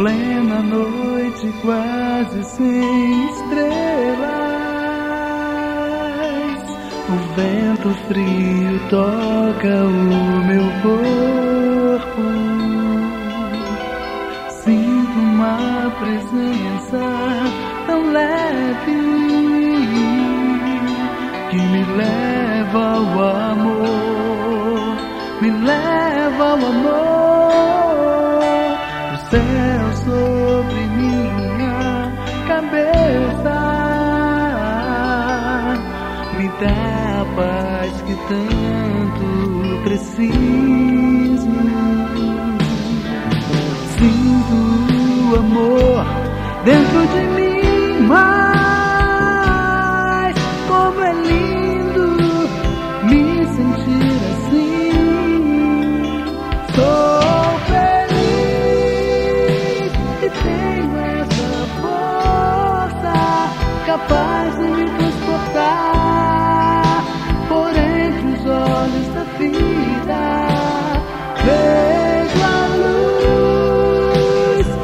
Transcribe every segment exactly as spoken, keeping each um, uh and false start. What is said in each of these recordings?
plena noite, quase sem estrelas, o vento frio toca o meu corpo. Sinto uma presença tão leve que me leva ao amor, me leva ao amor. O céu sobre minha cabeça me dá a paz que tanto preciso. Sinto o amor dentro de mim, mas como é lindo me sentir assim. Sou feliz e tenho essa força capaz de me transportar por entre os olhos da vida. Vejo a luz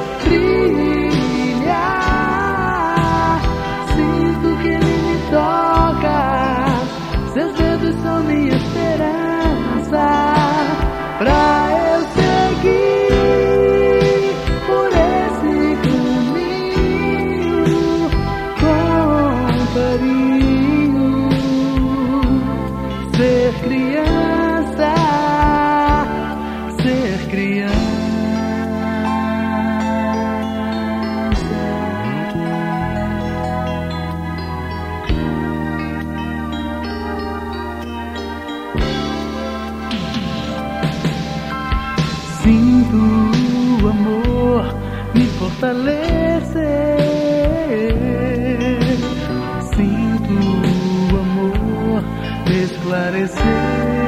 brilhar, sinto que ele me toca, seus dedos são minha esperança pra eu seguir por esse caminho com carinho. Ser criança, ser criança. Sinto o amor me fortalecer, sinto o amor me esclarecer.